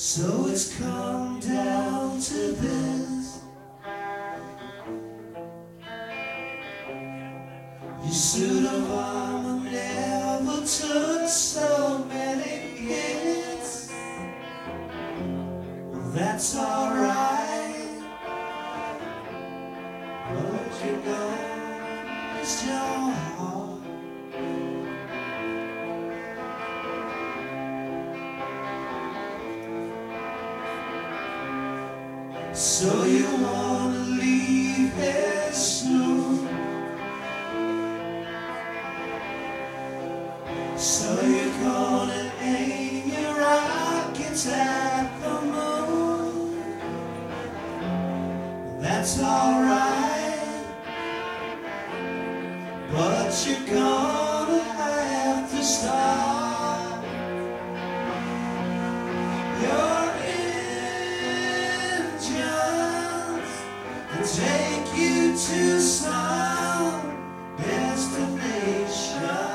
So it's come down to this. Your suit of armor never took so many hits. Well, that's alright, but you know it's your heart. So you wanna leave here soon. So you're gonna aim your rockets at the moon. That's alright, but you're gonna have to stop your engines and take you to some destination.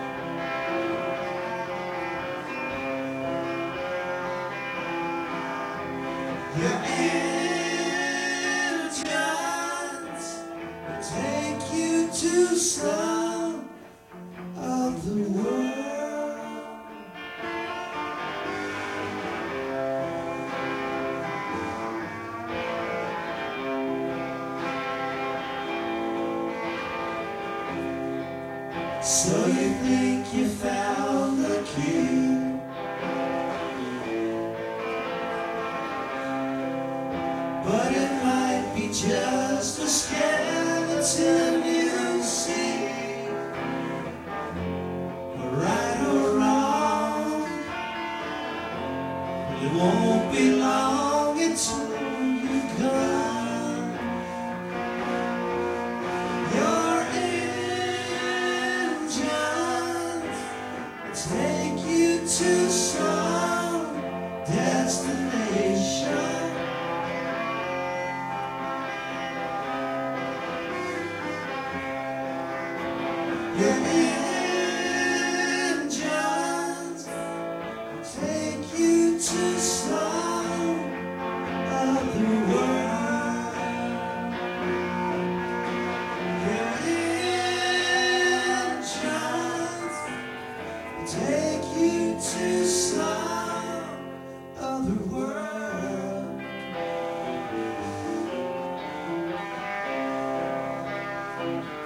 Your engines will take you to some other world. So you think you found the key, but it might be just a skeleton you see. Right or wrong, it won't be long until you come. Your engines take you to some destination. Your engines take you to some other world. Your engines take you to some other world.